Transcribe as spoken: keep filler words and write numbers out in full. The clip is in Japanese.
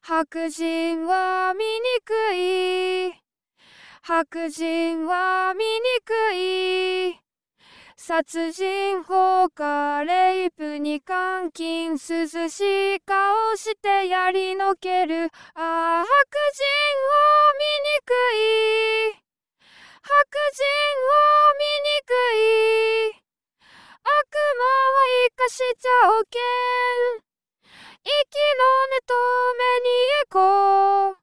白人は醜い。白人は醜い。殺人放火レイプに監禁、涼しい顔してやりのける。ああ、白人は醜い。白人は醜い。悪魔は生かしちゃおけん。生きろねとめに行こう。